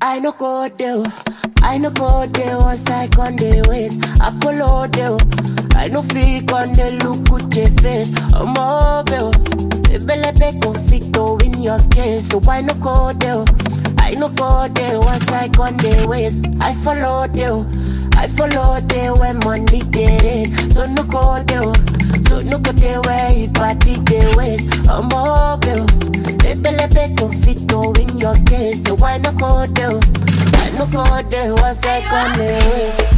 I no go there. I no go there once I on the ways. Apollo there. I no fake on the look with your face. I'm mobile. Ebelebe conflicto in your case. So I no go there. I no go there once I on the ways. I follow there. I follow there when money get it. So no go there. So no go there where you party the ways. I'm mobile. Ebelebe conflicto in your case. So why no go there? I no go there once I on the ways.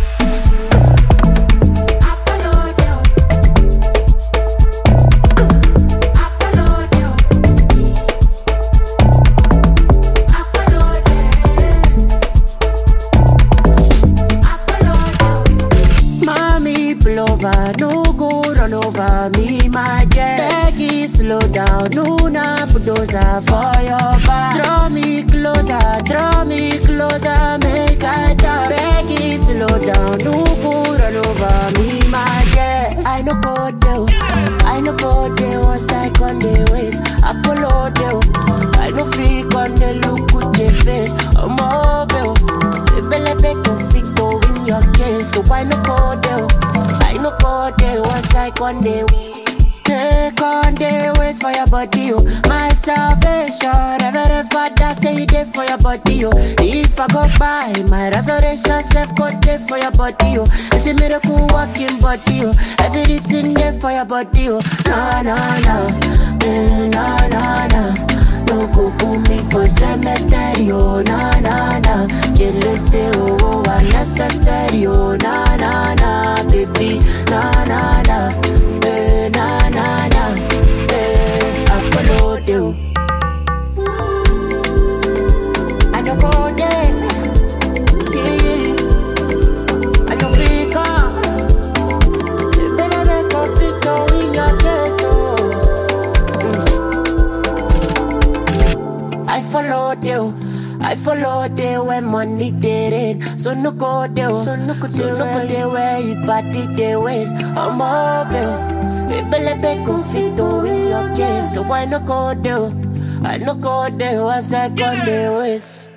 No go run over me, my girl. Peggy, slow down, no na bulldozer for your back. Draw me closer, make I talk. Peggy, slow down, no go run over me, my girl. I no go there once I on the ways. Apollo there, I no fake on the look with your face. I'm mobile, ebelebe conflicto in your case. So why no go there? I no go there once I on the way. Take on the ways for your body, oh. My salvation, Reverend Father say it there for your body, oh. If I go by, my resurrection self go there for your body, oh. It's a miracle walking body, oh. Everything there for your body, oh. No, no, no, no, no, no. No go put me for cemetery, oh. No, no, no. Can't listen, oh, unnecessary, oh. No, no, no, baby, no, no, no. Na na na, I follow you. I don't go there, yeah. I don't pick up. Better make a picture in your ghetto. I follow you when money did it. So no go there, so no go there where you party the ways. I'm mobile. Ebelebe conflicto in your case. So why no go there? I no go there once I on the ways.